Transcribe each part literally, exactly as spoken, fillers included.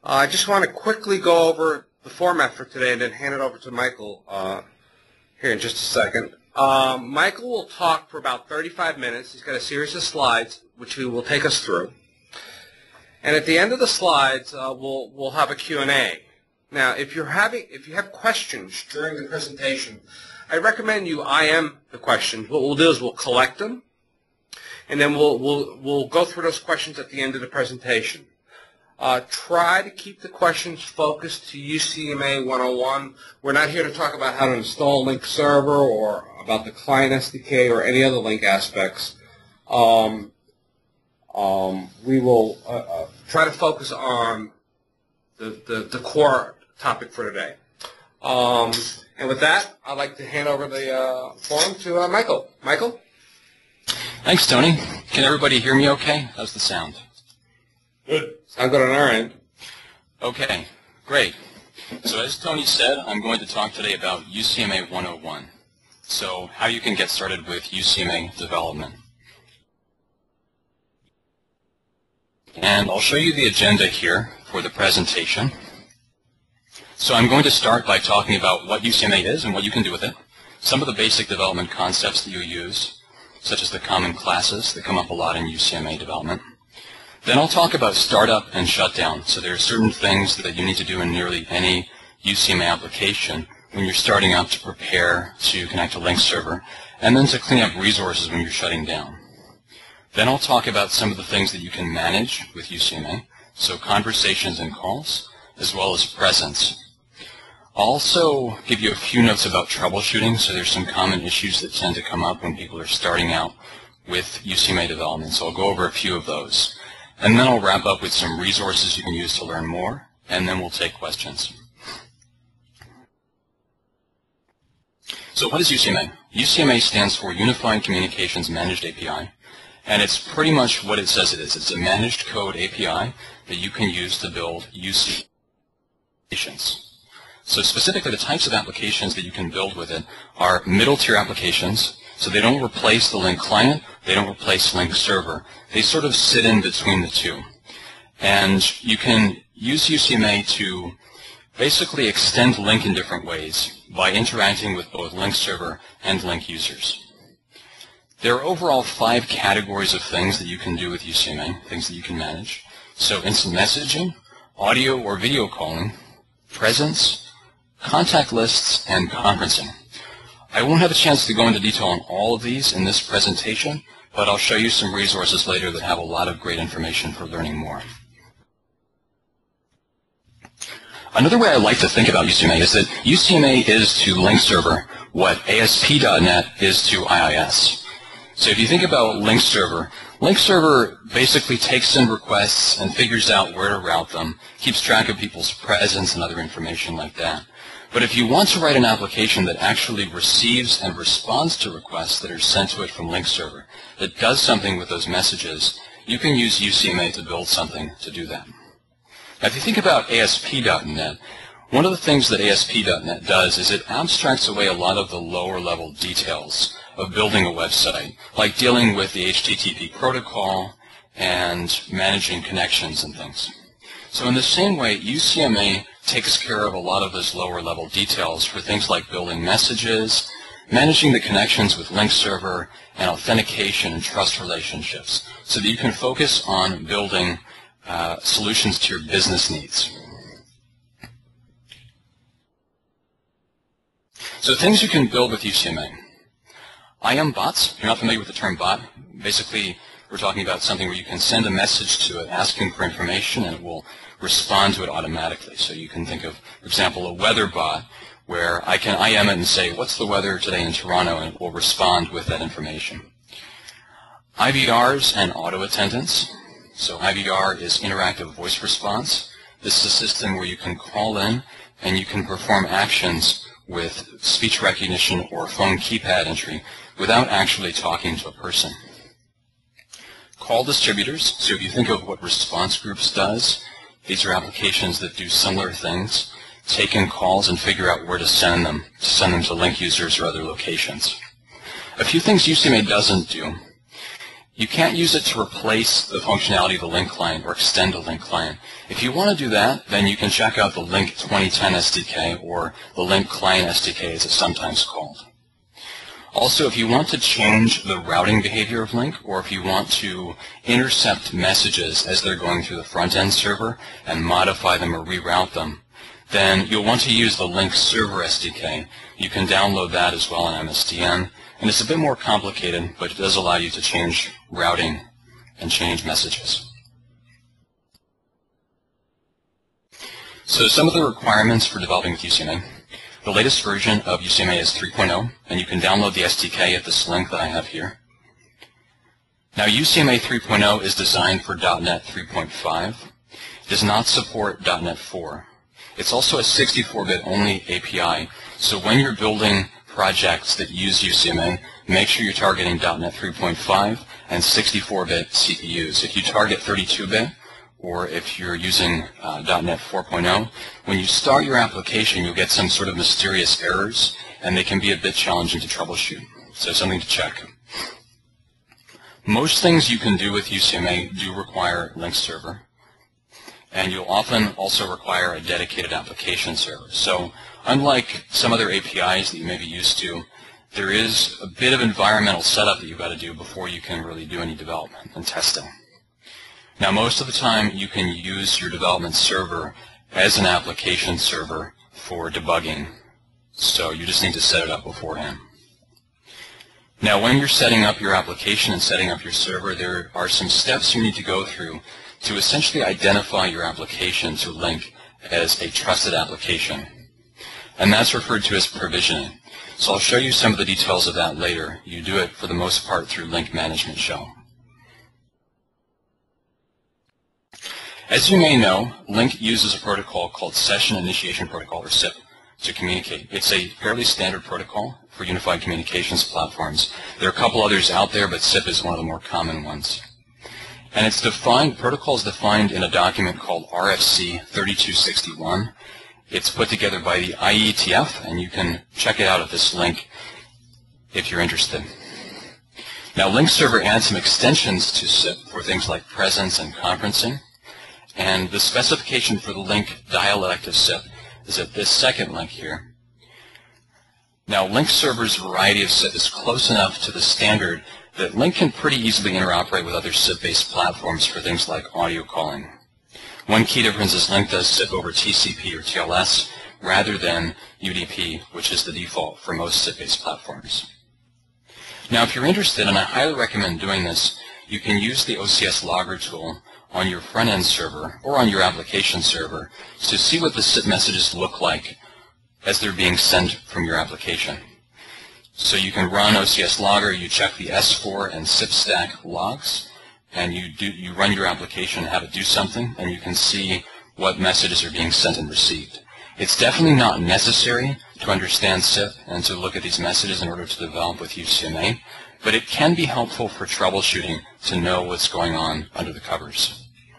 Uh, I just want to quickly go over the format for today and then hand it over to Michael uh, here in just a second. Um, Michael will talk for about thirty-five minutes. He's got a series of slides which he will take us through. And at the end of the slides, uh, we'll we'll have a Q and A. Now, if you're having if you have questions during the presentation, I recommend you I M the questions. What we'll do is we'll collect them, and then we'll we'll we'll go through those questions at the end of the presentation. Uh, try to keep the questions focused to U C M A one oh one. We're not here to talk about how to install a Link server or about the client S D K or any other Link aspects. Um, um, we will uh, uh, try to focus on the, the, the core topic for today. Um, and with that, I'd like to hand over the uh, forum to uh, Michael. Michael? Thanks, Tony. Can everybody hear me okay? How's the sound? Good. Sound good on our end. Okay, great. So as Tony said, I'm going to talk today about U C M A one oh one. So how you can get started with U C M A development. And I'll show you the agenda here for the presentation. So I'm going to start by talking about what U C M A is and what you can do with it, some of the basic development concepts that you use, such as the common classes that come up a lot in U C M A development. Then I'll talk about startup and shutdown. So there are certain things that you need to do in nearly any U C M A application when you're starting out to prepare to connect to Link server, and then to clean up resources when you're shutting down. Then I'll talk about some of the things that you can manage with U C M A, so conversations and calls, as well as presence. I'll also give you a few notes about troubleshooting, so there's some common issues that tend to come up when people are starting out with U C M A development, so I'll go over a few of those. And then I'll wrap up with some resources you can use to learn more, and then we'll take questions. So what is U C M A? U C M A stands for Unified Communications Managed A P I, and it's pretty much what it says it is. It's a managed code A P I that you can use to build U C M A applications. So specifically, the types of applications that you can build with it are middle-tier applications. So they don't replace the Link client, they don't replace Link server. They sort of sit in between the two. And you can use U C M A to basically extend Link in different ways by interacting with both Link server and Link users. There are overall five categories of things that you can do with U C M A, things that you can manage. So instant messaging, audio or video calling, presence, contact lists, and conferencing. I won't have a chance to go into detail on all of these in this presentation, but I'll show you some resources later that have a lot of great information for learning more. Another way I like to think about U C M A is that U C M A is to Link server what A S P dot net is to I I S. So if you think about Link server, Link server basically takes in requests and figures out where to route them, keeps track of people's presence and other information like that. But if you want to write an application that actually receives and responds to requests that are sent to it from Link server, that does something with those messages, you can use U C M A to build something to do that. Now, if you think about A S P dot net, one of the things that A S P dot net does is it abstracts away a lot of the lower level details of building a website, like dealing with the H T T P protocol and managing connections and things. So in the same way, U C M A takes care of a lot of those lower level details for things like building messages, managing the connections with Link server, and authentication and trust relationships, so that you can focus on building uh, solutions to your business needs. So things you can build with U C M A. I M bots. If you're not familiar with the term bot, basically we're talking about something where you can send a message to it asking for information and it will respond to it automatically. So you can think of, for example, a weather bot where I can I M it and say, what's the weather today in Toronto, and it will respond with that information. I V Rs and auto attendants. So I V R is interactive voice response. This is a system where you can call in and you can perform actions with speech recognition or phone keypad entry without actually talking to a person. Call distributors. So if you think of what Response Groups does, these are applications that do similar things, take in calls and figure out where to send them, to send them to Link users or other locations. A few things U C M A doesn't do You can't use it to replace the functionality of the Link client or extend the Link client. If you want to do that, then you can check out the Link twenty ten S D K, or the Link Client S D K as it's sometimes called. Also, if you want to change the routing behavior of Link, or if you want to intercept messages as they're going through the front-end server and modify them or reroute them, then you'll want to use the Link Server S D K. You can download that as well on M S D N, and it's a bit more complicated, but it does allow you to change routing and change messages. So some of the requirements for developing with U C M A. The latest version of U C M A is three point oh, and you can download the S D K at this link that I have here. Now, U C M A three point oh is designed for dot net three point five. It does not support dot net four. It's also a sixty-four bit only A P I, so when you're building projects that use U C M A, make sure you're targeting dot net three point five and sixty-four bit C P Us. If you target thirty-two bit, or if you're using uh, dot net four point oh, when you start your application, you'll get some sort of mysterious errors, and they can be a bit challenging to troubleshoot. So something to check. Most things you can do with U C M A do require Link Server, and you'll often also require a dedicated application server. So unlike some other A P Is that you may be used to, there is a bit of environmental setup that you've got to do before you can really do any development and testing. Now, most of the time, you can use your development server as an application server for debugging, so you just need to set it up beforehand. Now, when you're setting up your application and setting up your server, there are some steps you need to go through to essentially identify your application to Link as a trusted application, and that's referred to as provisioning. So I'll show you some of the details of that later. You do it, for the most part, through Link Management Shell. As you may know, Link uses a protocol called Session Initiation Protocol, or S I P, to communicate. It's a fairly standard protocol for unified communications platforms. There are a couple others out there, but S I P is one of the more common ones. And it's defined, protocol is defined in a document called R F C thirty-two sixty-one. It's put together by the I E T F, and you can check it out at this link if you're interested. Now, Link Server adds some extensions to S I P for things like presence and conferencing. And the specification for the Link dialect of S I P is at this second link here. Now, Link Server's variety of S I P is close enough to the standard that Link can pretty easily interoperate with other S I P-based platforms for things like audio calling. One key difference is Link does S I P over T C P or T L S rather than U D P, which is the default for most S I P-based platforms. Now, if you're interested, and I highly recommend doing this, you can use the O C S Logger tool on your front-end server or on your application server to see what the S I P messages look like as they're being sent from your application. So you can run O C S Logger, you check the S four and S I P stack logs, and you, do, you run your application, have it do something, and you can see what messages are being sent and received. It's definitely not necessary to understand S I P and to look at these messages in order to develop with U C M A, but it can be helpful for troubleshooting to know what's going on under the covers.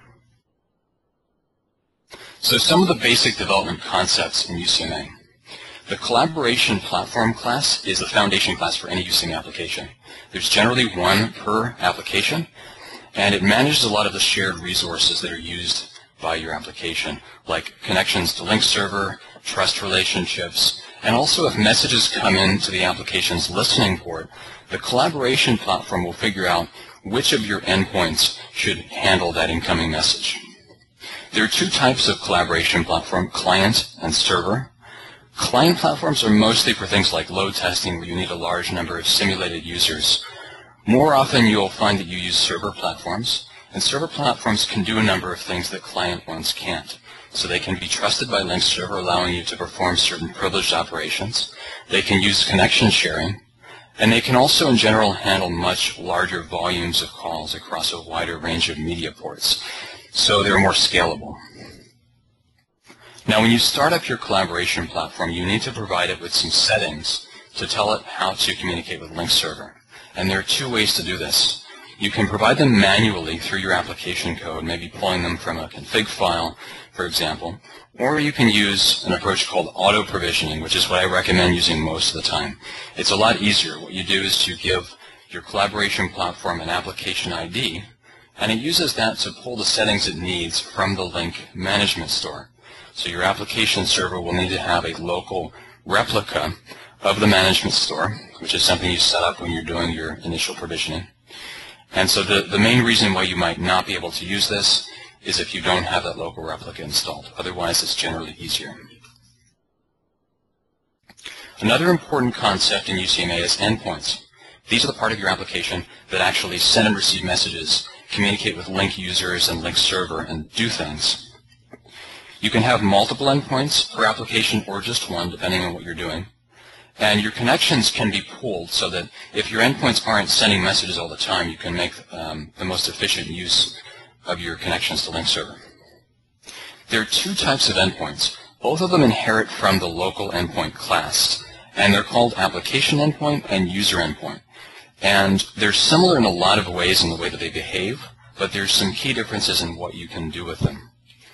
So some of the basic development concepts in U C M A. The Collaboration Platform class is the foundation class for any U C M A application. There's generally one per application, and it manages a lot of the shared resources that are used by your application, like connections to Link Server, trust relationships, and also if messages come into the application's listening port, the Collaboration Platform will figure out which of your endpoints should handle that incoming message. There are two types of collaboration platform, client and server. Client platforms are mostly for things like load testing, where you need a large number of simulated users. More often you'll find that you use server platforms, and server platforms can do a number of things that client ones can't. So they can be trusted by Link Server, allowing you to perform certain privileged operations. They can use connection sharing, and they can also in general handle much larger volumes of calls across a wider range of media ports. So they're more scalable. Now, when you start up your collaboration platform, you need to provide it with some settings to tell it how to communicate with Link Server. And there are two ways to do this. You can provide them manually through your application code, maybe pulling them from a config file, for example, or you can use an approach called auto-provisioning, which is what I recommend using most of the time. It's a lot easier. What you do is you give your collaboration platform and application I D, and it uses that to pull the settings it needs from the Link Management Store. So your application server will need to have a local replica of the management store, which is something you set up when you're doing your initial provisioning. And so the, the main reason why you might not be able to use this is if you don't have that local replica installed. Otherwise, it's generally easier. Another important concept in U C M A is endpoints. These are the part of your application that actually send and receive messages, communicate with Link users and Link server, and do things. You can have multiple endpoints per application or just one, depending on what you're doing. And your connections can be pooled so that if your endpoints aren't sending messages all the time, you can make um, the most efficient use of your connections to Link server. There are two types of endpoints. Both of them inherit from the local endpoint class, and they're called application endpoint and user endpoint. And they're similar in a lot of ways in the way that they behave, but there's some key differences in what you can do with them.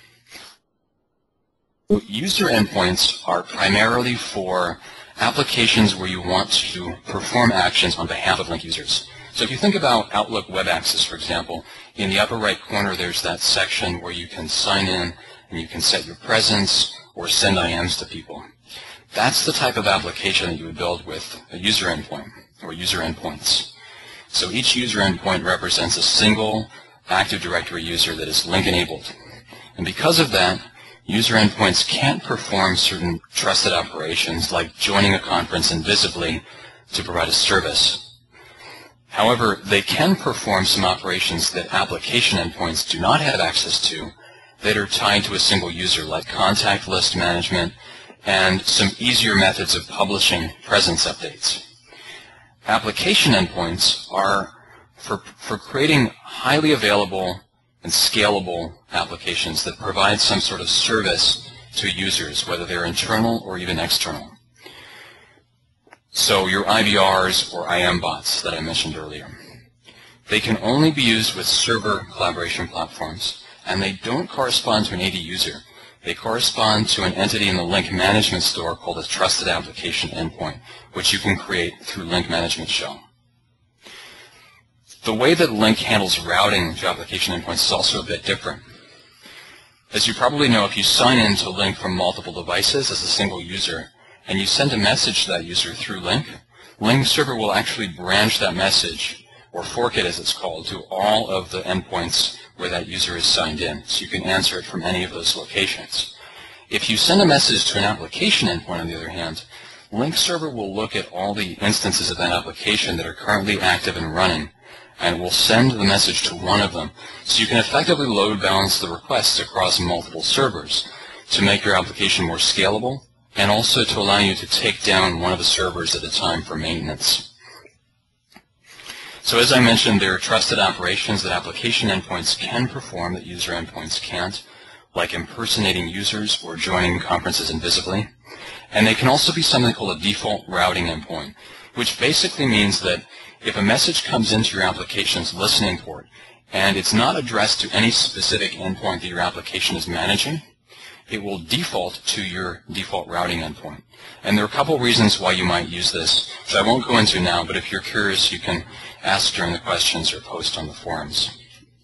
User endpoints are primarily for applications where you want to perform actions on behalf of Link users. So if you think about Outlook Web Access, for example, in the upper right corner there's that section where you can sign in and you can set your presence or send I Ms to people. That's the type of application that you would build with a user endpoint or user endpoints. So each user endpoint represents a single Active Directory user that is Link enabled. And because of that, user endpoints can't perform certain trusted operations like joining a conference invisibly to provide a service. However, they can perform some operations that application endpoints do not have access to that are tied to a single user, like contact list management and some easier methods of publishing presence updates. Application endpoints are for, for creating highly available and scalable applications that provide some sort of service to users, whether they're internal or even external. So your I V Rs or I M bots that I mentioned earlier. They can only be used with server collaboration platforms, and they don't correspond to an A D user. They correspond to an entity in the Link Management Store called a Trusted Application Endpoint, which you can create through Link Management Shell. The way that Link handles routing to application endpoints is also a bit different. As you probably know, if you sign in to Link from multiple devices as a single user, and you send a message to that user through Link, Link server will actually branch that message, or fork it as it's called, to all of the endpoints where that user is signed in, so you can answer it from any of those locations. If you send a message to an application endpoint, on the other hand, Link server will look at all the instances of that application that are currently active and running, and will send the message to one of them, so you can effectively load balance the requests across multiple servers to make your application more scalable, and also to allow you to take down one of the servers at a time for maintenance. So as I mentioned, there are trusted operations that application endpoints can perform that user endpoints can't, like impersonating users or joining conferences invisibly. And they can also be something called a default routing endpoint, which basically means that if a message comes into your application's listening port and it's not addressed to any specific endpoint that your application is managing, it will default to your default routing endpoint. And there are a couple reasons why you might use this, which I won't go into now, but if you're curious, you can ask during the questions or post on the forums.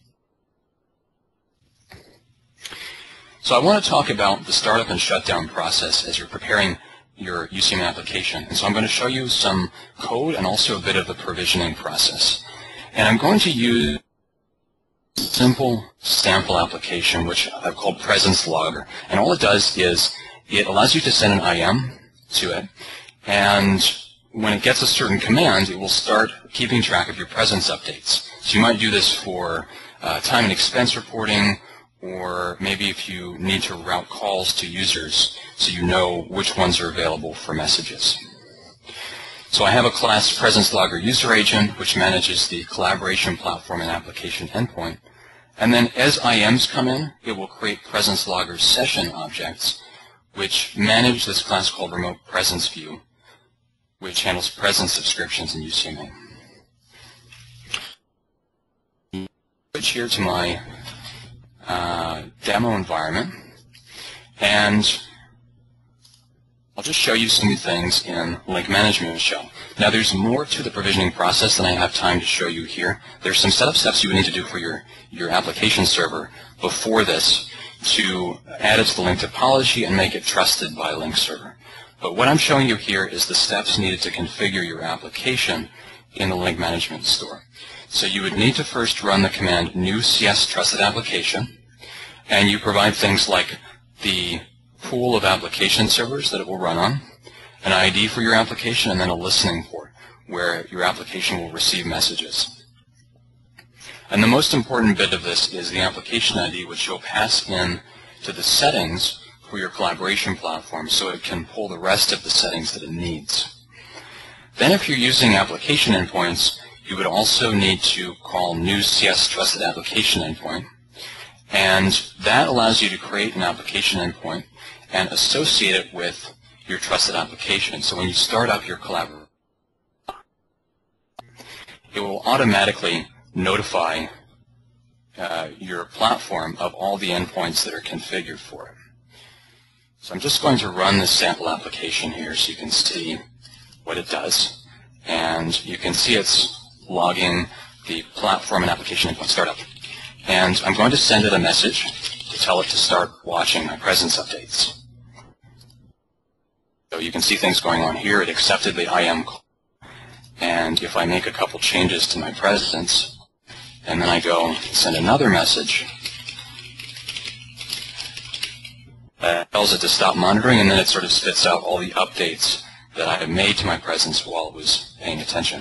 So I want to talk about the startup and shutdown process as you're preparing your U C M A application. And so I'm going to show you some code and also a bit of the provisioning process. And I'm going to use a simple sample application, which I've called Presence Logger. And all it does is it allows you to send an I M to it, and when it gets a certain command, it will start keeping track of your presence updates. So you might do this for uh, time and expense reporting, or maybe if you need to route calls to users so you know which ones are available for messages. So I have a class Presence Logger User Agent, which manages the collaboration platform and application endpoint. And then as I Ms come in, it will create Presence Logger session objects, which manage this class called Remote Presence View, which handles presence subscriptions in U C M A. Switch here to my uh, demo environment, and I'll just show you some things in Link Management Shell. Now there's more to the provisioning process than I have time to show you here. There's some setup steps you would need to do for your, your application server before this to add it to the Link topology and make it trusted by Link Server. But what I'm showing you here is the steps needed to configure your application in the Link Management Store. So you would need to first run the command new C S trusted application, and you provide things like the pool of application servers that it will run on, an I D for your application, and then a listening port where your application will receive messages. And the most important bit of this is the application I D, which you'll pass in to the settings for your collaboration platform so it can pull the rest of the settings that it needs. Then if you're using application endpoints, you would also need to call new C S trusted application endpoint, and that allows you to create an application endpoint and associate it with your trusted application. So when you start up your collaboration, it will automatically notify uh, your platform of all the endpoints that are configured for it. So I'm just going to run this sample application here so you can see what it does. And you can see it's logging the platform and application endpoint startup. And I'm going to send it a message to tell it to start watching my presence updates. So you can see things going on here. It accepted the I M call. And if I make a couple changes to my presence, and then I go send another message, that tells it to stop monitoring, and then it sort of spits out all the updates that I have made to my presence while it was paying attention.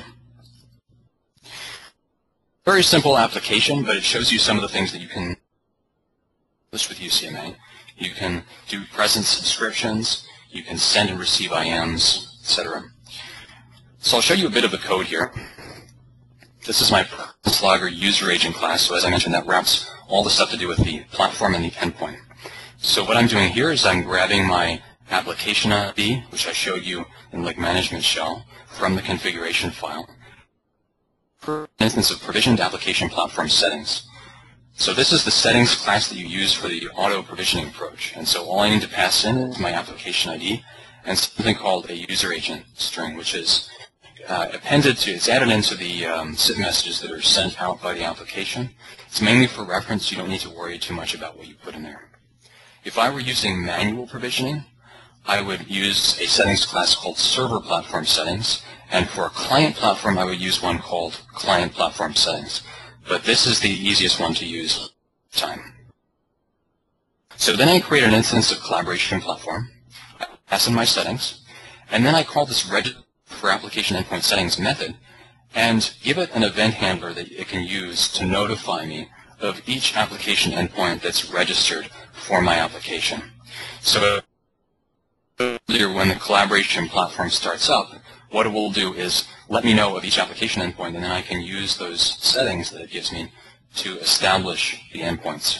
Very simple application, but it shows you some of the things that you can list with U C M A. You can do presence subscriptions, you can send and receive I Ms, et cetera. So I'll show you a bit of the code here. This is my presence logger user agent class, so as I mentioned, that wraps all the stuff to do with the platform and the endpoint. So what I'm doing here is I'm grabbing my application I D, which I showed you in Link Management Shell, from the configuration file, for an instance of provisioned application platform settings. So this is the settings class that you use for the auto provisioning approach. And so all I need to pass in is my application I D and something called a user agent string, which is uh, appended to, it's added into the um, S I P messages that are sent out by the application. It's mainly for reference. You don't need to worry too much about what you put in there. If I were using manual provisioning, I would use a settings class called server platform settings, and for a client platform I would use one called client platform settings. But this is the easiest one to use time. So then I create an instance of collaboration platform, I pass in my settings, and then I call this register for application endpoint settings method and give it an event handler that it can use to notify me of each application endpoint that's registered for my application. So when the collaboration platform starts up, what it will do is let me know of each application endpoint, and then I can use those settings that it gives me to establish the endpoints.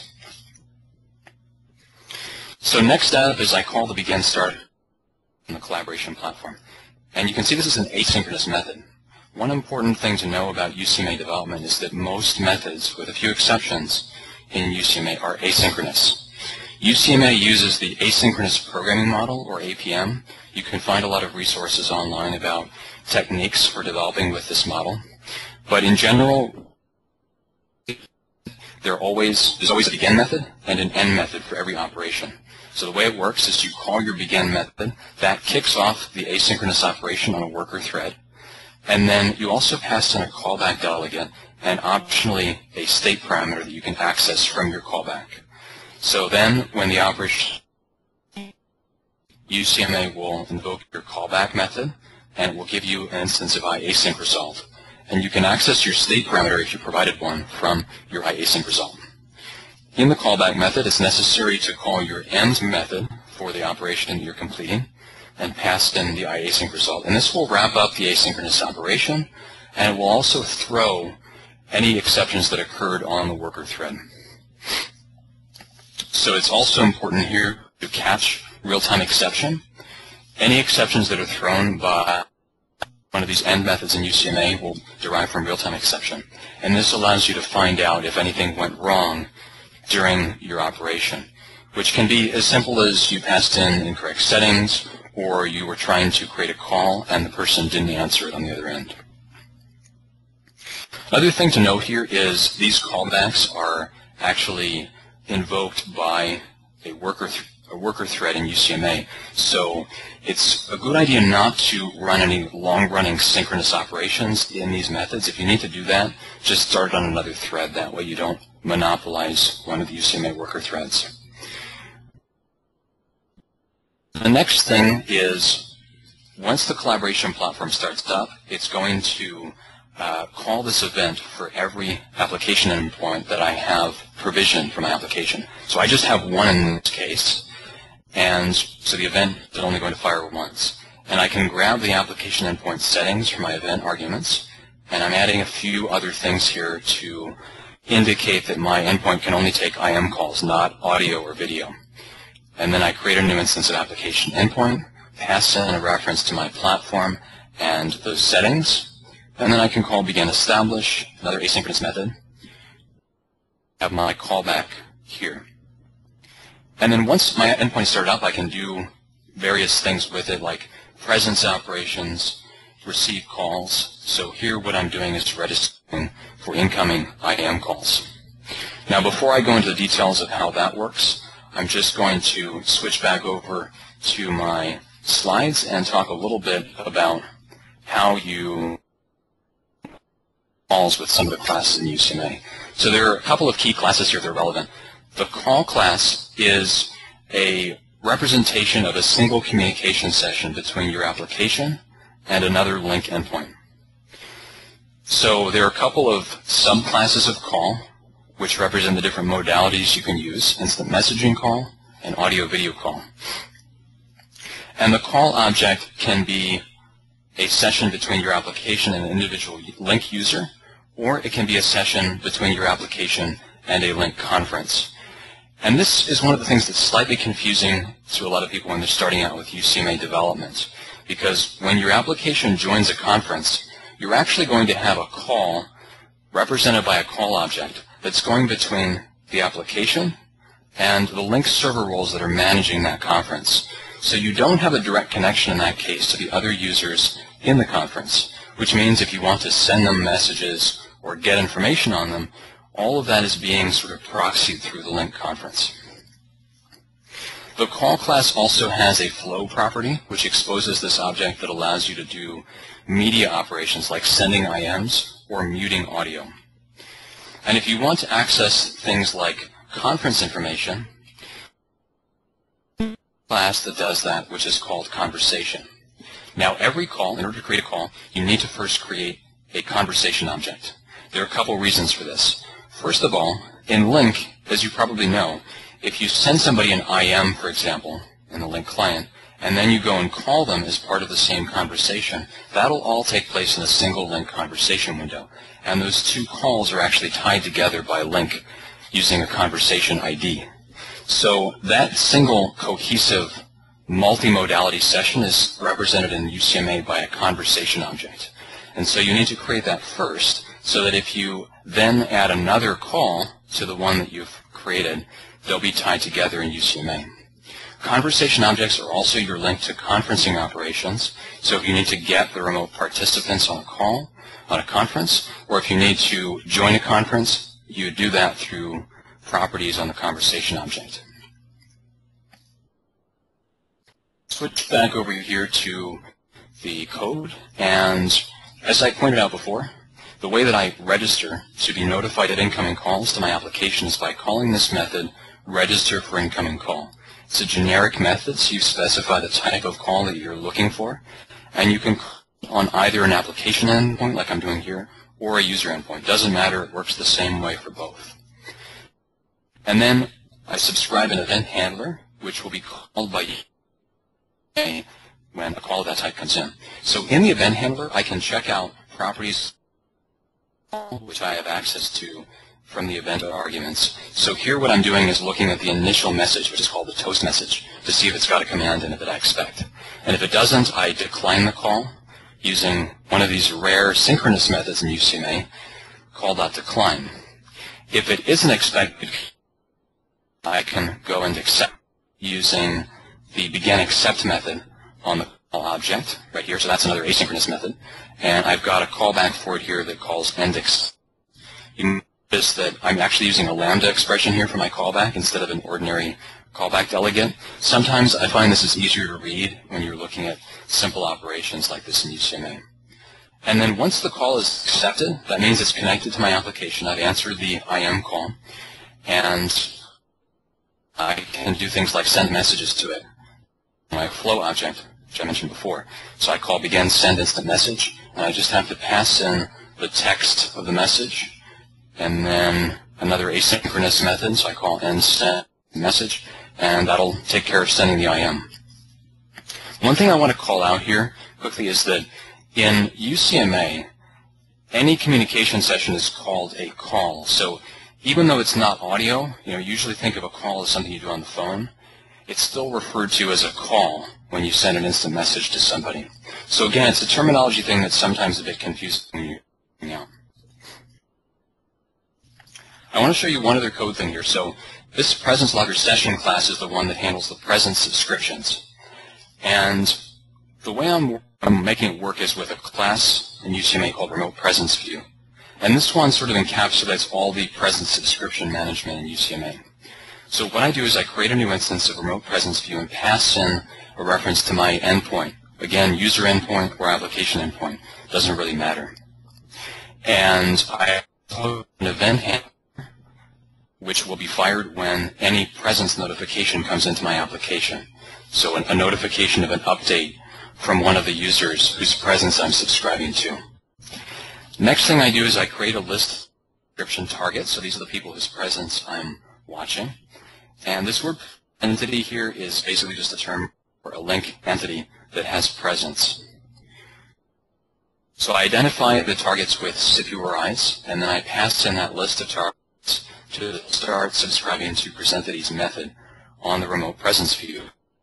So next up is I call the begin start in the collaboration platform. And you can see this is an asynchronous method. One important thing to know about U C M A development is that most methods, with a few exceptions in U C M A, are asynchronous. U C M A uses the asynchronous programming model, or A P M. You can find a lot of resources online about techniques for developing with this model. But in general, there always, there's always a begin method and an end method for every operation. So the way it works is you call your begin method. That kicks off the asynchronous operation on a worker thread. And then you also pass in a callback delegate and optionally a state parameter that you can access from your callback. So then when the operation, U C M A will invoke your callback method, and it will give you an instance of iAsync result. And you can access your state parameter, if you provided one, from your iAsync result. In the callback method, it's necessary to call your end method for the operation you're completing and pass in the iAsync result. And this will wrap up the asynchronous operation, and it will also throw any exceptions that occurred on the worker thread. So it's also important here to catch real-time exception. Any exceptions that are thrown by one of these end methods in U C M A will derive from real-time exception. And this allows you to find out if anything went wrong during your operation, which can be as simple as you passed in incorrect settings, or you were trying to create a call and the person didn't answer it on the other end. Another thing to note here is these callbacks are actually invoked by a worker, th a worker thread in U C M A. So it's a good idea not to run any long-running synchronous operations in these methods. If you need to do that, just start on another thread. That way you don't monopolize one of the U C M A worker threads. The next thing is, once the collaboration platform starts up, it's going to uh, call this event for every application endpoint that I have provisioned for my application. So I just have one in this case, and so the event is only going to fire once. And I can grab the application endpoint settings from my event arguments, and I'm adding a few other things here to indicate that my endpoint can only take I M calls, not audio or video. And then I create a new instance of application endpoint, pass in a reference to my platform and those settings, and then I can call begin establish, another asynchronous method, have my callback here. And then once my endpoint is started up, I can do various things with it, like presence operations, receive calls. So here what I'm doing is registering for incoming I M calls. Now before I go into the details of how that works, I'm just going to switch back over to my slides and talk a little bit about how you calls with some of the classes in U C M A. So there are a couple of key classes here that are relevant. The call class is a representation of a single communication session between your application and another link endpoint. So there are a couple of subclasses of call which represent the different modalities you can use: instant messaging call and audio-video call. And the call object can be a session between your application and an individual link user, or it can be a session between your application and a link conference. And this is one of the things that's slightly confusing to a lot of people when they're starting out with U C M A development, because when your application joins a conference, you're actually going to have a call represented by a call object that's going between the application and the link server roles that are managing that conference. So you don't have a direct connection in that case to the other users in the conference, which means if you want to send them messages or get information on them, all of that is being sort of proxied through the link conference. The call class also has a flow property, which exposes this object that allows you to do media operations like sending I Ms or muting audio. And if you want to access things like conference information, class that does that, which is called conversation. Now every call, in order to create a call, you need to first create a conversation object. There are a couple reasons for this. First of all, in Link, as you probably know, if you send somebody an I M, for example, in the Link client, and then you go and call them as part of the same conversation, that'll all take place in a single Link conversation window. And those two calls are actually tied together by Link using a conversation I D. So that single cohesive multimodality session is represented in U C M A by a conversation object. And so you need to create that first, so that if you then add another call to the one that you've created, they'll be tied together in U C M A. Conversation objects are also your link to conferencing operations. So if you need to get the remote participants on a call, on a conference, or if you need to join a conference, you do that through properties on the conversation object. Switch back over here to the code, and as I pointed out before, the way that I register to be notified of incoming calls to my application is by calling this method register for incoming call. It's a generic method, so you specify the type of call that you're looking for, and you can call on either an application endpoint, like I'm doing here, or a user endpoint. Doesn't matter, it works the same way for both. And then I subscribe an event handler, which will be called by you when a call of that type comes in. So in the event handler, I can check out properties which I have access to from the event arguments. So here what I'm doing is looking at the initial message, which is called the toast message, to see if it's got a command in it that I expect. And if it doesn't, I decline the call using one of these rare synchronous methods in U C M A called .decline. If it isn't expected, I can go and accept using the begin accept method on the call object right here, so that's another asynchronous method. And I've got a callback for it here that calls endEx. You notice that I'm actually using a lambda expression here for my callback instead of an ordinary callback delegate. Sometimes I find this is easier to read when you're looking at simple operations like this in U C M A. And then once the call is accepted, that means it's connected to my application. I've answered the I M call, and I can do things like send messages to it. My flow object, which I mentioned before. So I call begin send instant message, and I just have to pass in the text of the message, and then another asynchronous method, so I call end send message, and that'll take care of sending the I M. One thing I want to call out here quickly is that in U C M A, any communication session is called a call. So even though it's not audio, you know, usually think of a call as something you do on the phone, it's still referred to as a call when you send an instant message to somebody. So again, it's a terminology thing that's sometimes a bit confusing when you're working out. I want to show you one other code thing here. So this presence logger session class is the one that handles the presence subscriptions. And the way I'm, I'm making it work is with a class in U C M A called Remote Presence View. And this one sort of encapsulates all the presence subscription management in U C M A. So what I do is I create a new instance of Remote Presence View and pass in a reference to my endpoint. Again, user endpoint or application endpoint. Doesn't really matter. And I have an event handler which will be fired when any presence notification comes into my application. So a notification of an update from one of the users whose presence I'm subscribing to. Next thing I do is I create a list of subscription targets. So these are the people whose presence I'm watching. And this word entity here is basically just a term for a link entity that has presence. So I identify the targets with S I P U or eyes, and then I pass in that list of targets to start subscribing to PresentID's method on the remote presence view.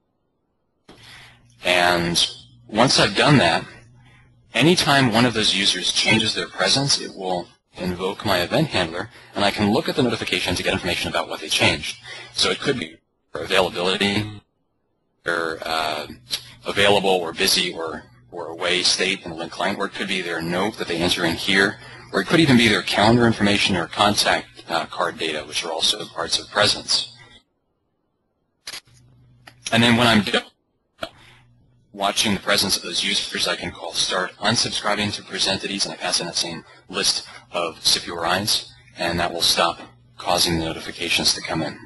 And once I've done that, anytime one of those users changes their presence, it will invoke my event handler, and I can look at the notification to get information about what they changed. So it could be availability, or uh, available or busy or, or away state in the link client, or it could be their note that they enter in here, or it could even be their calendar information or contact uh, card data, which are also parts of presence. And then when I'm done watching the presence of those users, I can call start unsubscribing to PresentIDs, and I pass in that same list of S I P U or eyes, and that will stop causing the notifications to come in.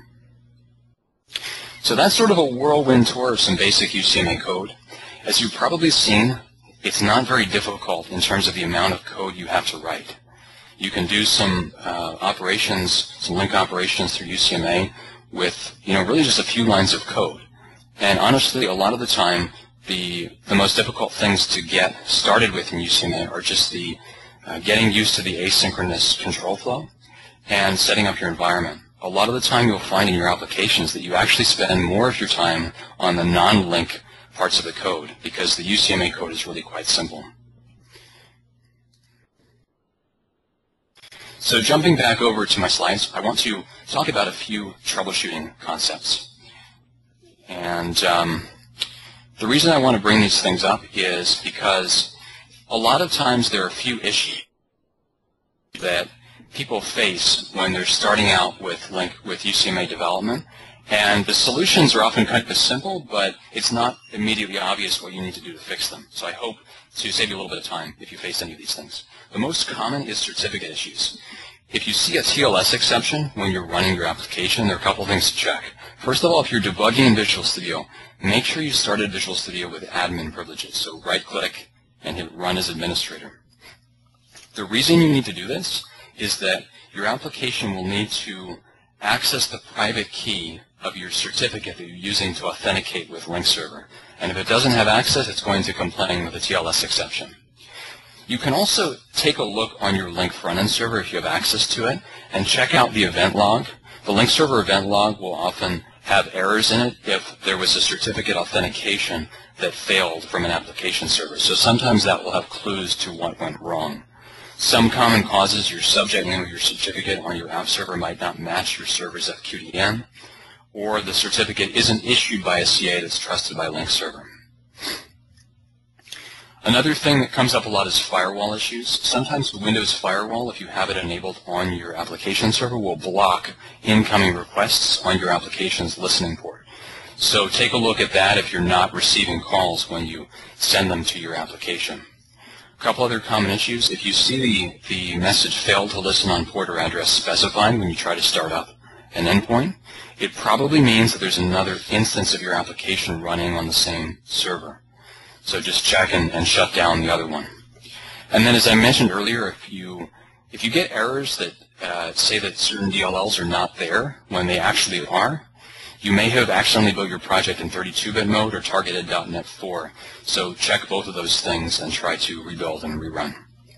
So that's sort of a whirlwind tour of some basic U C M A code. As you've probably seen, it's not very difficult in terms of the amount of code you have to write. You can do some uh, operations, some link operations through U C M A with, you know, really just a few lines of code. And honestly, a lot of the time, the the most difficult things to get started with in U C M A are just the uh, getting used to the asynchronous control flow and setting up your environment. A lot of the time you'll find in your applications that you actually spend more of your time on the non-link parts of the code because the U C M A code is really quite simple. So jumping back over to my slides, I want to talk about a few troubleshooting concepts. And um, the reason I want to bring these things up is because a lot of times there are a few issues that people face when they're starting out with link with U C M A development, and the solutions are often kind of simple, but it's not immediately obvious what you need to do to fix them. So I hope to save you a little bit of time if you face any of these things. The most common is certificate issues. If you see a T L S exception when you're running your application, there are a couple of things to check. First of all, if you're debugging in Visual Studio, make sure you started Visual Studio with admin privileges. So right-click and hit Run as Administrator. The reason you need to do this is that your application will need to access the private key of your certificate that you're using to authenticate with Link Server. And if it doesn't have access, it's going to complain with a T L S exception. You can also take a look on your Link front-end server if you have access to it and check out the event log. The Link Server event log will often have errors in it if there was a certificate authentication that failed from an application server. So sometimes that will have clues to what went wrong. Some common causes, your subject name of your certificate on your app server might not match your server's F Q D N, or the certificate isn't issued by a C A that's trusted by Link Server. Another thing that comes up a lot is firewall issues. Sometimes Windows Firewall, if you have it enabled on your application server, will block incoming requests on your application's listening port. So take a look at that if you're not receiving calls when you send them to your application. A couple other common issues. If you see the, the message failed to listen on port or address specified when you try to start up an endpoint, it probably means that there's another instance of your application running on the same server. So just check and, and shut down the other one. And then, as I mentioned earlier, if you if you get errors that uh, say that certain D L Ls are not there when they actually are, you may have accidentally built your project in thirty-two bit mode or targeted dot net four. So check both of those things and try to rebuild and rerun.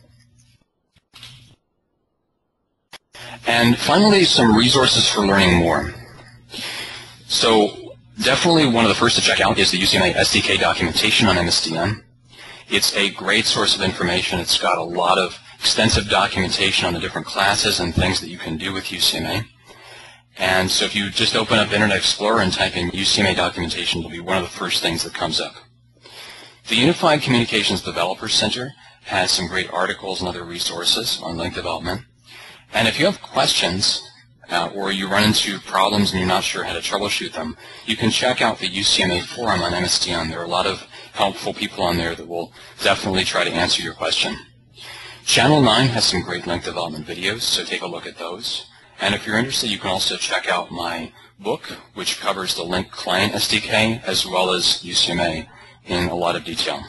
And finally, some resources for learning more. So definitely one of the first to check out is the U C M A S D K documentation on M S D N. It's a great source of information. It's got a lot of extensive documentation on the different classes and things that you can do with U C M A. And so if you just open up Internet Explorer and type in U C M A documentation, it'll be one of the first things that comes up. The Unified Communications Developer Center has some great articles and other resources on link development. And if you have questions, Uh, or you run into problems and you're not sure how to troubleshoot them, you can check out the U C M A forum on M S D N. There are a lot of helpful people on there that will definitely try to answer your question. Channel nine has some great link development videos, so take a look at those. And if you're interested, you can also check out my book, which covers the Link Client S D K as well as U C M A in a lot of detail.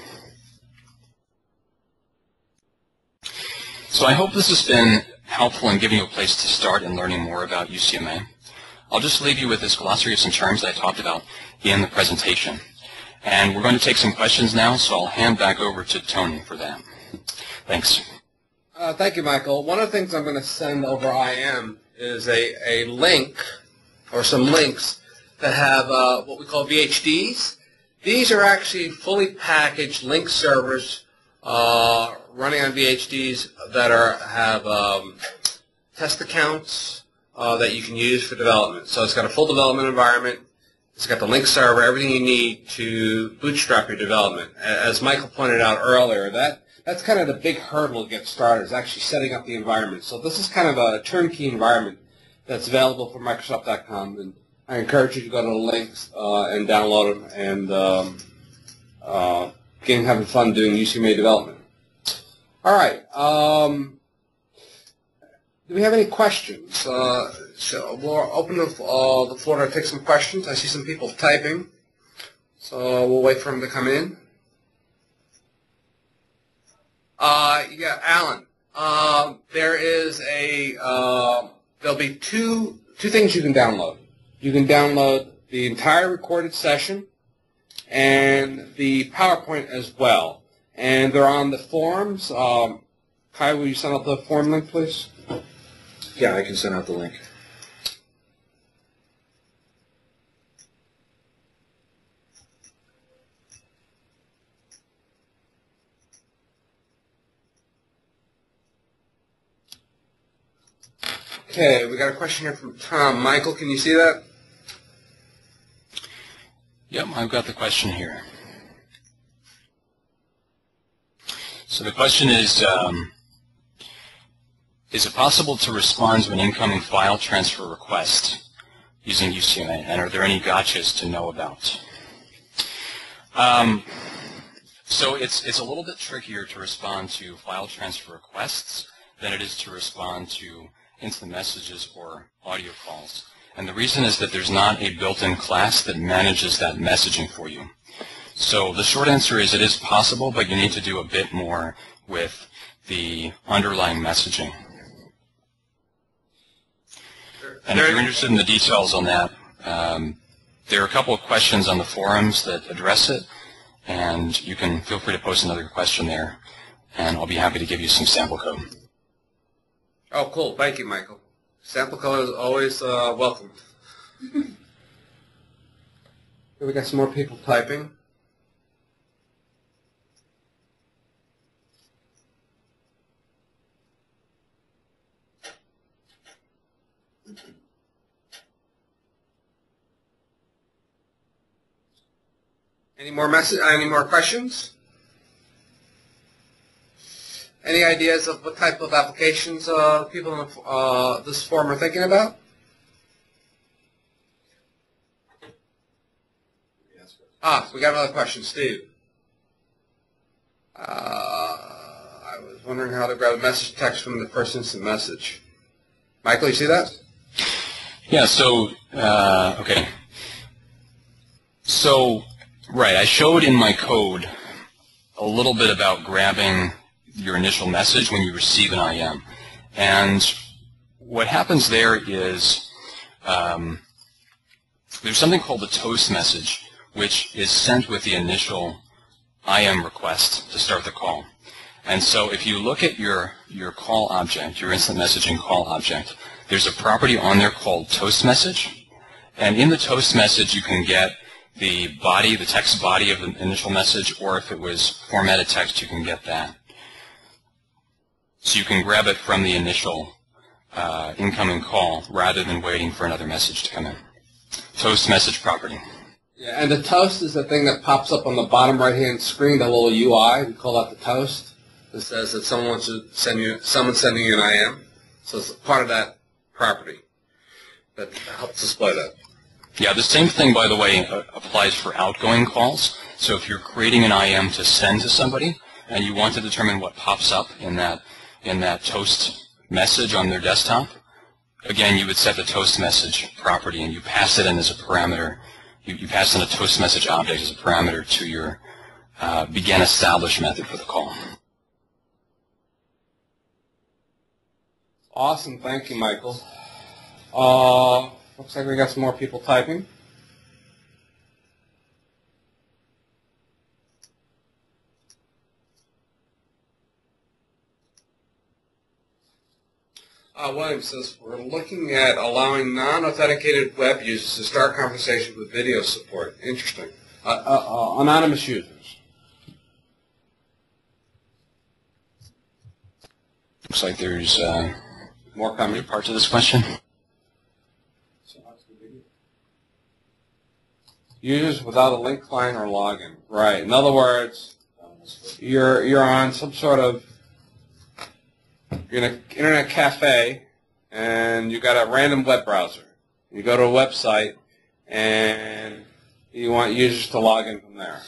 So I hope this has been helpful in giving you a place to start in learning more about U C M A. I'll just leave you with this glossary of some terms that I talked about in the presentation. And we're going to take some questions now, so I'll hand back over to Tony for that. Thanks. Uh, thank you, Michael. One of the things I'm going to send over I M is a, a link or some links that have uh, what we call V H Ds. These are actually fully packaged link servers uh, running on V H Ds that are have um, test accounts uh, that you can use for development. So it's got a full development environment. It's got the link server, everything you need to bootstrap your development. As Michael pointed out earlier, that that's kind of the big hurdle to get started, is actually setting up the environment. So this is kind of a turnkey environment that's available from Microsoft dot com, and I encourage you to go to the links uh, and download them and um, uh, begin having fun doing U C M A development. All right. Um, do we have any questions? Uh, so we'll open the, uh, the floor to take some questions. I see some people typing, so we'll wait for them to come in. Uh, yeah, Alan. Uh, there is a uh, there'll be two two things you can download. You can download the entire recorded session and the PowerPoint as well. And they're on the forums. Um, Kai, will you send out the forum link, please? Yeah, I can send out the link. Okay, we got a question here from Tom. Michael, can you see that? Yep, I've got the question here. So the question is, um, is it possible to respond to an incoming file transfer request using U C M A, and are there any gotchas to know about? Um, so it's, it's a little bit trickier to respond to file transfer requests than it is to respond to instant messages or audio calls. And the reason is that there's not a built-in class that manages that messaging for you. So the short answer is it is possible, but you need to do a bit more with the underlying messaging. And if you're interested in the details on that, um, there are a couple of questions on the forums that address it, and you can feel free to post another question there, and I'll be happy to give you some sample code. Oh, cool. Thank you, Michael. Sample code is always uh, welcome. Here we got some more people typing. Any more message? Any more questions? Any ideas of what type of applications uh, people in uh, this forum are thinking about? Ah, we got another question, Steve. Uh, I was wondering how to grab a message text from the first instant message. Michael, you see that? Yeah, so, uh, okay. So, right, I showed in my code a little bit about grabbing your initial message when you receive an I M. And what happens there is um, there's something called the toast message, which is sent with the initial I M request to start the call. And so if you look at your, your call object, your instant messaging call object, there's a property on there called toast message. And in the toast message, you can get the body, the text body of the initial message, or if it was formatted text, you can get that. So you can grab it from the initial uh, incoming call rather than waiting for another message to come in. Toast message property. Yeah, and the toast is the thing that pops up on the bottom right-hand screen, the little U I. We call that the toast. It says that someone wants to send you, someone's sending you an I M. So it's part of that property that helps display that. Yeah, the same thing, by the way, uh, applies for outgoing calls. So if you're creating an I M to send to somebody and you want to determine what pops up in that in that toast message on their desktop, again, you would set the toast message property and you pass it in as a parameter. You, you pass in a toast message object as a parameter to your uh, begin establish method for the call. Awesome. Thank you, Michael. Uh, looks like we got some more people typing. Uh, William says, we're looking at allowing non-authenticated web users to start conversations with video support. Interesting. Uh, uh, uh, anonymous users. Looks like there's uh, More coming. other parts of this question. Users without a link client or login. Right. In other words, you're you're on some sort of you're in an internet cafe and you got a random web browser. You go to a website and you want users to log in from there.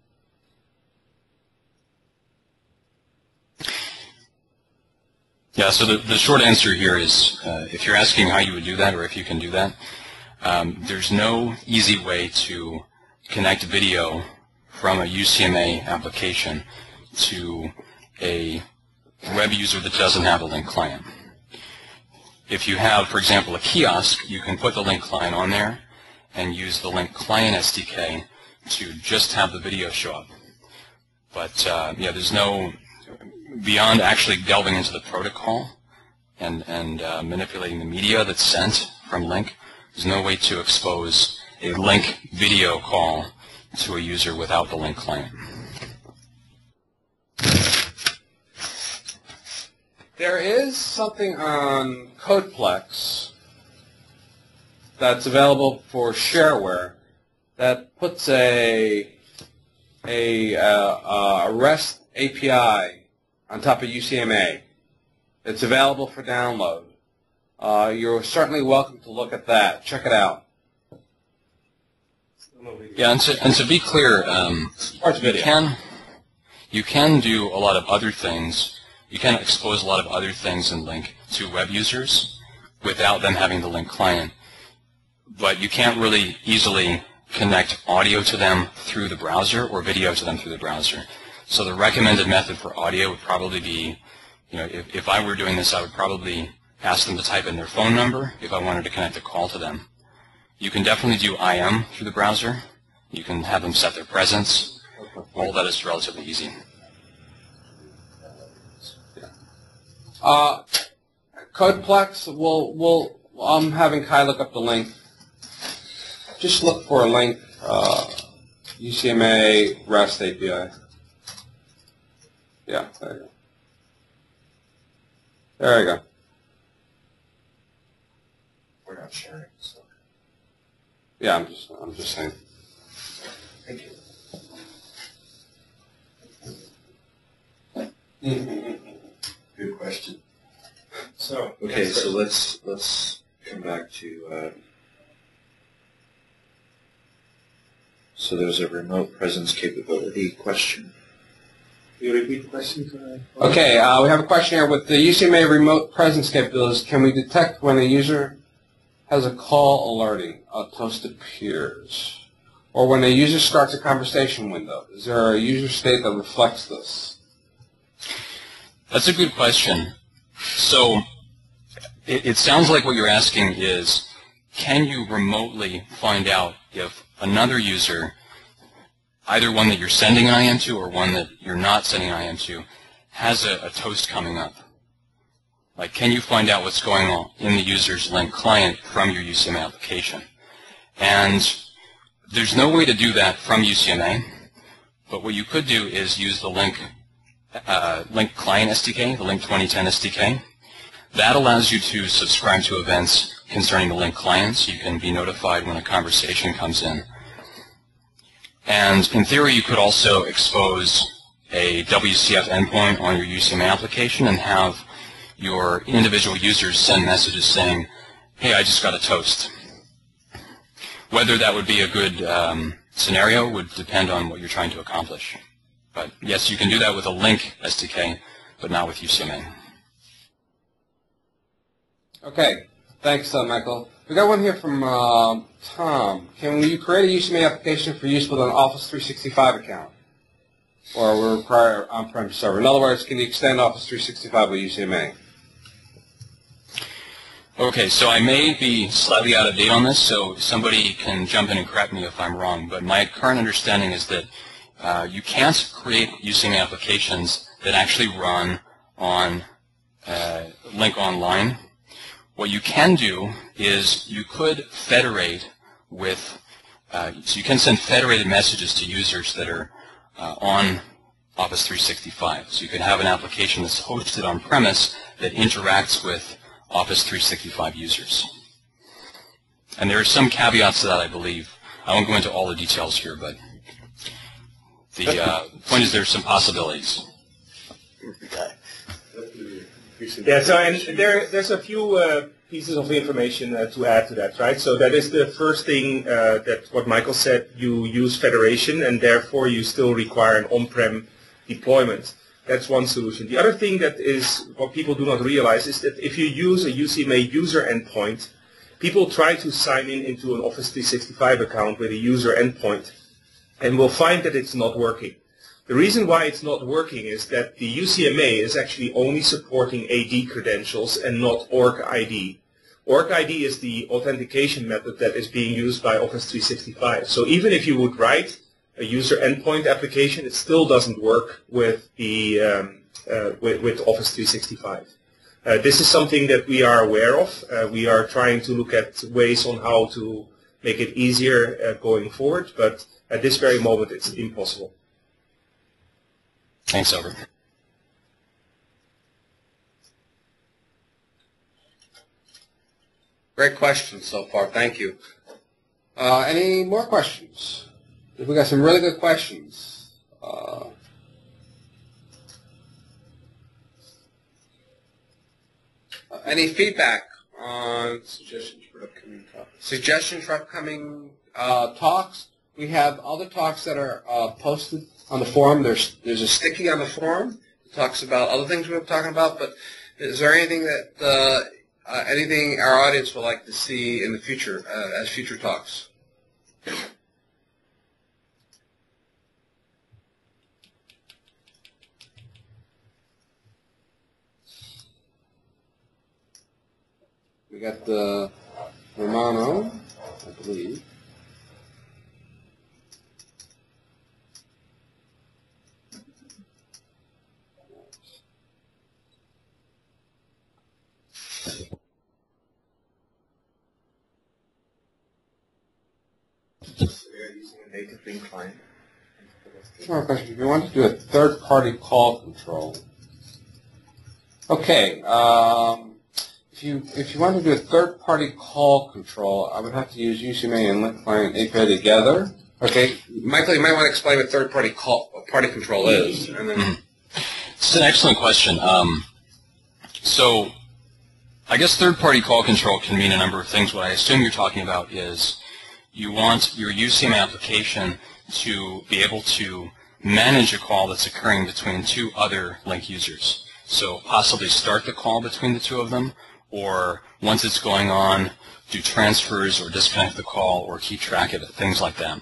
Yeah, so the, the short answer here is uh, if you're asking how you would do that or if you can do that, um, there's no easy way to connect video from a U C M A application to a web user that doesn't have a link client. If you have, for example, a kiosk, you can put the link client on there and use the link client S D K to just have the video show up. But uh, yeah, there's no, beyond actually delving into the protocol and, and uh, manipulating the media that's sent from link, there's no way to expose a link video call to a user without the link client. There is something on Codeplex that's available for shareware that puts a a, uh, a REST A P I on top of U C M A. It's available for download. Uh, you're certainly welcome to look at that. Check it out. Yeah, and to, and to be clear, um, you can you can do a lot of other things. You can expose a lot of other things in Link to web users without them having the Link client, but you can't really easily connect audio to them through the browser or video to them through the browser. So the recommended method for audio would probably be, you know, if, if I were doing this, I would probably ask them to type in their phone number if I wanted to connect a call to them. You can definitely do I M through the browser. You can have them set their presence. All that is relatively easy. Uh, Codeplex, we'll, we'll, I'm having Kai look up the link. Just look for a link, uh, U C M A REST A P I. Yeah, there you go. There you go. We're not sharing, so. Yeah, I'm just, I'm just saying. Thank you. Mm-hmm. Good question. So Okay, next so question. let's let's come back to. Uh, so there's a remote presence capability question. Can you repeat the question? Uh, Okay, uh, we have a question here. With the U C M A remote presence capabilities, can we detect when a user has a call alerting, a toast appears? Or when a user starts a conversation window? Is there a user state that reflects this? That's a good question. So it, it sounds like what you're asking is, can you remotely find out if another user, either one that you're sending an I M to or one that you're not sending an I M to, has a, a toast coming up? Like, can you find out what's going on in the user's link client from your U C M A application? And there's no way to do that from U C M A, but what you could do is use the link uh, link client S D K, the Link twenty ten S D K. That allows you to subscribe to events concerning the link client, so you can be notified when a conversation comes in. And in theory, you could also expose a W C F endpoint on your U C M A application and have your individual users send messages saying, hey, I just got a toast. Whether that would be a good um, scenario would depend on what you're trying to accomplish. But yes, you can do that with a link S D K, but not with U C M A. Okay, thanks, uh, Michael. We got one here from uh, Tom. Can you create a U C M A application for use with an Office three sixty-five account? Or will require an on-prem server? In other words, can you extend Office three sixty-five with U C M A? Okay, so I may be slightly out of date on this, so somebody can jump in and correct me if I'm wrong, but my current understanding is that uh, you can't create U C M A applications that actually run on uh, Link Online. What you can do is you could federate with, uh, so you can send federated messages to users that are uh, on Office three sixty-five. So you could have an application that's hosted on premise that interacts with Office three sixty-five users. And there are some caveats to that, I believe. I won't go into all the details here, but the uh, point is there's some possibilities. Yeah, so and there, there's a few uh, pieces of information uh, to add to that, right? So that is the first thing uh, that what Michael said, you use federation and therefore you still require an on-prem deployment. That's one solution. The other thing that is what people do not realize is that if you use a U C M A user endpoint, people try to sign in into an Office three sixty-five account with a user endpoint and will find that it's not working. The reason why it's not working is that the U C M A is actually only supporting A D credentials and not Orc I D. Orc I D is the authentication method that is being used by Office three sixty-five. So even if you would write a user endpoint application, it still doesn't work with the um, uh, with, with Office three sixty-five. Uh, this is something that we are aware of. Uh, we are trying to look at ways on how to make it easier uh, going forward, but at this very moment it's impossible. Thanks, over. Great questions so far. Thank you. Uh, any more questions? We got some really good questions. Uh, any feedback on Suggestions for upcoming topics. suggestions for upcoming uh, talks? We have other talks that are uh, posted on the forum. There's there's a sticky on the forum that talks about other things we're talking about. But is there anything that uh, uh, anything our audience would like to see in the future uh, as future talks? We got the Romano, I believe. So they're using a native link client. More question. If you want to do a third-party call control, okay. Um, if you if you want to do a third-party call control, I would have to use U C M A and Link Client A P I together. Okay, Michael, you might want to explain what third-party call party control is. And then It's an excellent question. Um, So I guess third-party call control can mean a number of things. What I assume you're talking about is you want your U C M A application to be able to manage a call that's occurring between two other link users. So possibly start the call between the two of them, or once it's going on, do transfers or disconnect the call or keep track of it, things like that.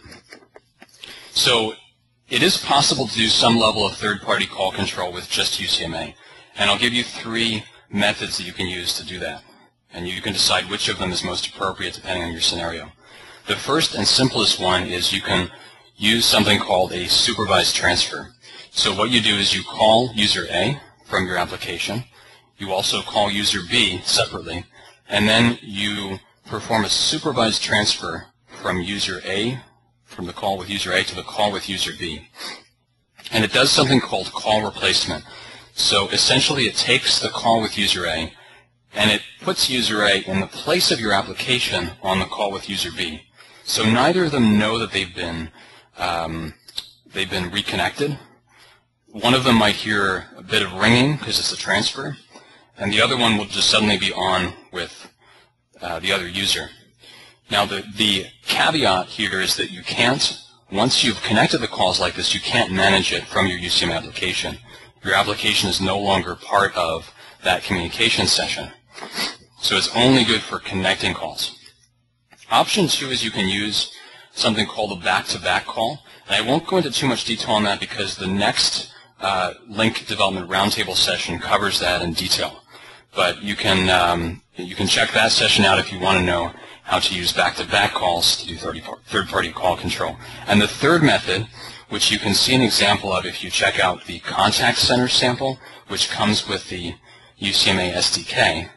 So it is possible to do some level of third-party call control with just U C M A, and I'll give you three methods that you can use to do that, and you can decide which of them is most appropriate depending on your scenario. The first and simplest one is you can use something called a supervised transfer. So what you do is you call user A from your application, you also call user B separately, and then you perform a supervised transfer from user A, from the call with user A to the call with user B. And it does something called call replacement. So essentially it takes the call with user A and it puts user A in the place of your application on the call with user B. So neither of them know that they've been um, they've been reconnected. One of them might hear a bit of ringing because it's a transfer, and the other one will just suddenly be on with uh, the other user. Now the, the caveat here is that you can't, once you've connected the calls like this, you can't manage it from your U C M application. Your application is no longer part of that communication session. So it's only good for connecting calls. Option two is you can use something called a back-to-back call. And I won't go into too much detail on that because the next uh, Link Development Roundtable session covers that in detail. But you can, um, you can check that session out if you want to know how to use back-to-back calls to do third-party call control. And the third method, which you can see an example of if you check out the contact center sample, which comes with the U C M A S D K,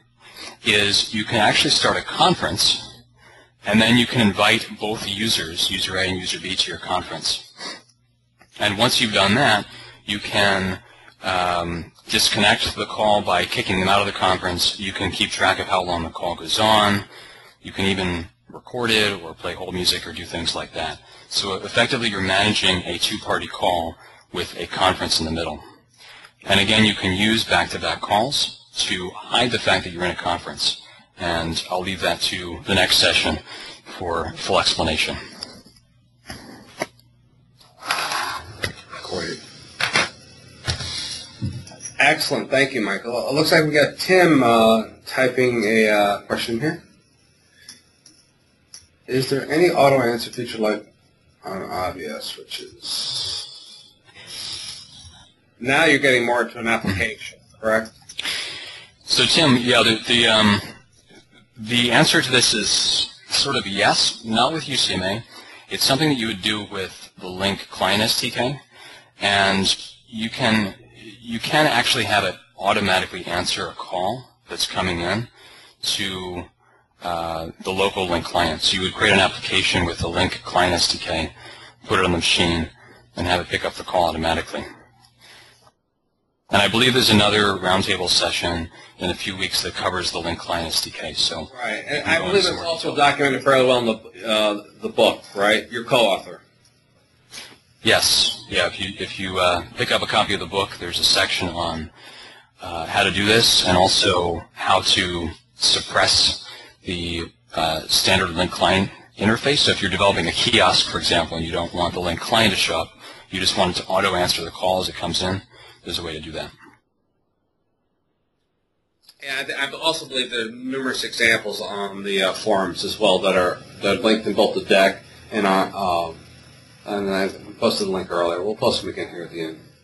is you can actually start a conference, and then you can invite both users, user A and user B, to your conference. And once you've done that, you can um, disconnect the call by kicking them out of the conference. You can keep track of how long the call goes on. You can even record it or play hold music or do things like that. So effectively you're managing a two-party call with a conference in the middle. And again, you can use back-to-back calls to hide the fact that you're in a conference. And I'll leave that to the next session for full explanation. Great. Excellent. Thank you, Michael. It looks like we got Tim uh, typing a uh, question here. Is there any auto answer feature like on O B S, which is now you're getting more to an application, correct? So Tim, yeah, the the, um, the answer to this is sort of yes, not with U C M A. It's something that you would do with the Link Client S D K, and you can you can actually have it automatically answer a call that's coming in to Uh, the local Link client. So you would create an application with the Link Client S D K, put it on the machine, and have it pick up the call automatically. And I believe there's another roundtable session in a few weeks that covers the Link Client S D K. So right, and I believe it's also documented fairly well in the uh, the book, right? Your co-author. Yes, yeah. If you if you uh, pick up a copy of the book, there's a section on uh, how to do this, and also how to suppress the uh, standard Link client interface. So if you're developing a kiosk, for example, and you don't want the Link client to show up, you just want it to auto-answer the call as it comes in, there's a way to do that. And I also believe there are numerous examples on the uh, forums as well that are that are linked in both the deck and on, um, and I posted the link earlier. We'll post them again here at the end.